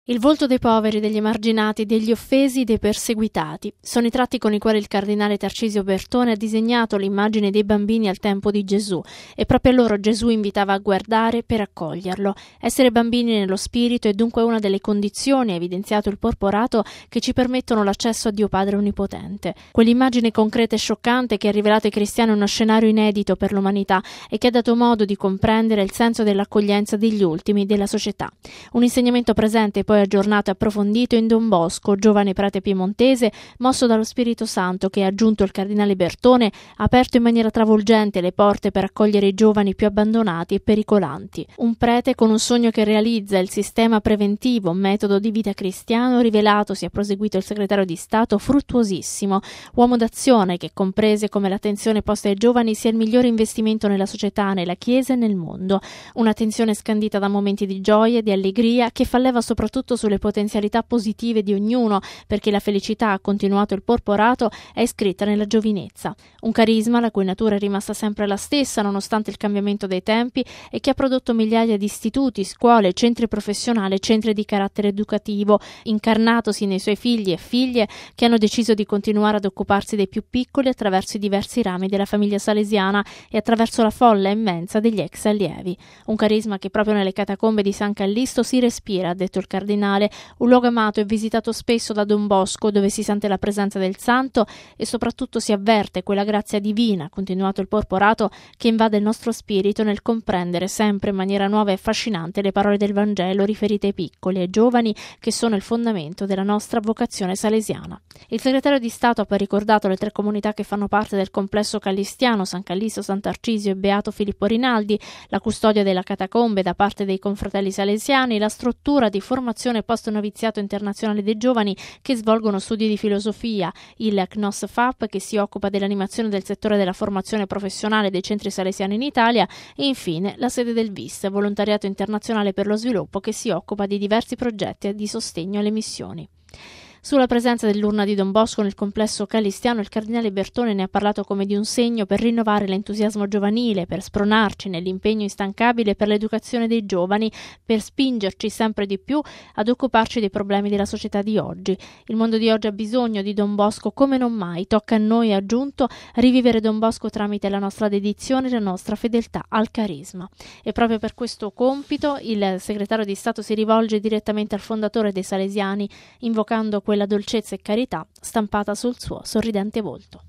Il volto dei poveri, degli emarginati, degli offesi, dei perseguitati. Sono i tratti con i quali il cardinale Tarcisio Bertone ha disegnato l'immagine dei bambini al tempo di Gesù e proprio a loro Gesù invitava a guardare per accoglierlo. Essere bambini nello spirito è dunque una delle condizioni, ha evidenziato il Porporato, che ci permettono l'accesso a Dio Padre Onnipotente. Quell'immagine concreta e scioccante che ha rivelato ai cristiani uno scenario inedito per l'umanità e che ha dato modo di comprendere il senso dell'accoglienza degli ultimi, della società. Un insegnamento presente poi aggiornato e approfondito in Don Bosco, giovane prete piemontese, mosso dallo Spirito Santo che, ha aggiunto il cardinale Bertone, ha aperto in maniera travolgente le porte per accogliere i giovani più abbandonati e pericolanti. Un prete con un sogno che realizza il sistema preventivo, metodo di vita cristiano, rivelatosi, ha proseguito il segretario di Stato, fruttuosissimo, uomo d'azione che comprese come l'attenzione posta ai giovani sia il migliore investimento nella società, nella Chiesa e nel mondo. Un'attenzione scandita da momenti di gioia e di allegria che fa leva soprattutto sulle potenzialità positive di ognuno, perché la felicità, ha continuato il Porporato, è iscritta nella giovinezza. Un carisma la cui natura è rimasta sempre la stessa nonostante il cambiamento dei tempi e che ha prodotto migliaia di istituti, scuole, centri professionali, centri di carattere educativo, incarnatosi nei suoi figli e figlie che hanno deciso di continuare ad occuparsi dei più piccoli attraverso i diversi rami della famiglia salesiana e attraverso la folla immensa degli ex allievi. Un carisma che proprio nelle catacombe di San Callisto si respira, ha detto il cardinale, un luogo amato e visitato spesso da Don Bosco, dove si sente la presenza del santo e soprattutto si avverte quella grazia divina, ha continuato il Porporato, che invade il nostro spirito nel comprendere sempre in maniera nuova e affascinante le parole del Vangelo riferite ai piccoli e ai giovani, che sono il fondamento della nostra vocazione salesiana. Il segretario di Stato ha poi ricordato le 3 comunità che fanno parte del complesso callistiano: San Callisto, San Tarcisio e Beato Filippo Rinaldi, la custodia della catacombe da parte dei confratelli salesiani, la struttura di formazione post-noviziato internazionale dei giovani che svolgono studi di filosofia, il CNOSFAP che si occupa dell'animazione del settore della formazione professionale dei centri salesiani in Italia e infine la sede del VIS, Volontariato Internazionale per lo Sviluppo, che si occupa di diversi progetti di sostegno alle missioni. Sulla presenza dell'urna di Don Bosco nel complesso callistiano il cardinale Bertone ne ha parlato come di un segno per rinnovare l'entusiasmo giovanile, per spronarci nell'impegno instancabile per l'educazione dei giovani, per spingerci sempre di più ad occuparci dei problemi della società di oggi. Il mondo di oggi ha bisogno di Don Bosco come non mai. Tocca a noi, ha aggiunto, rivivere Don Bosco tramite la nostra dedizione e la nostra fedeltà al carisma. E proprio per questo compito il segretario di Stato si rivolge direttamente al fondatore dei Salesiani, invocando quella dolcezza e carità stampata sul suo sorridente volto.